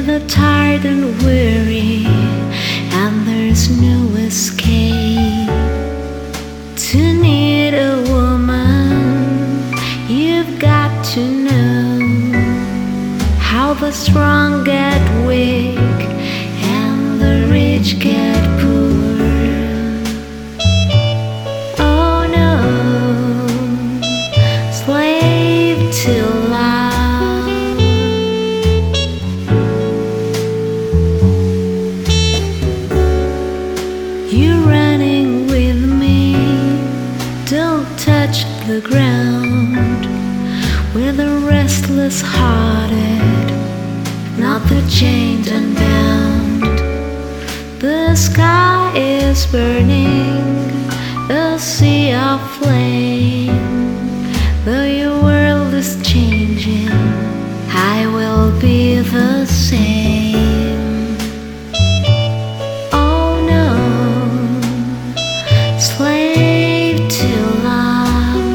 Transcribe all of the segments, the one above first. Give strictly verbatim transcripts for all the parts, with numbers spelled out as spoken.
the tired and weary, and there's no escape. To need a woman, you've got to know how the strong get weak and the rich get poor. Oh no, slave to love. You're running with me, don't touch the ground. We're the restless hearted, not the chained and bound. The sky is burning, a sea of flame. Though your world is changing, I will be the same. Oh no, slave to love.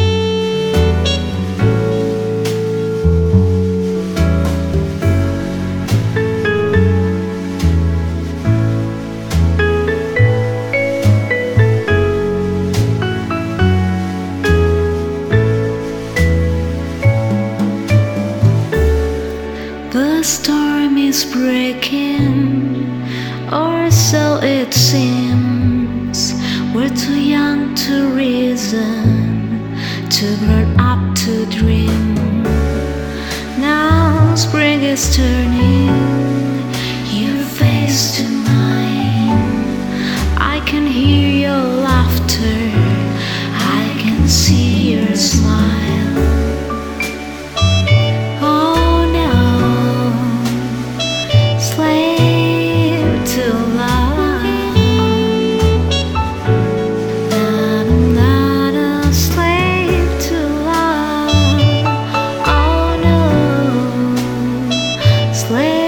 The storm is breaking, or so it seems. We're too young to reason, too grown up to dream. Now spring is turning, your face to mine. I can hear your laughter, I can see your smile. Slave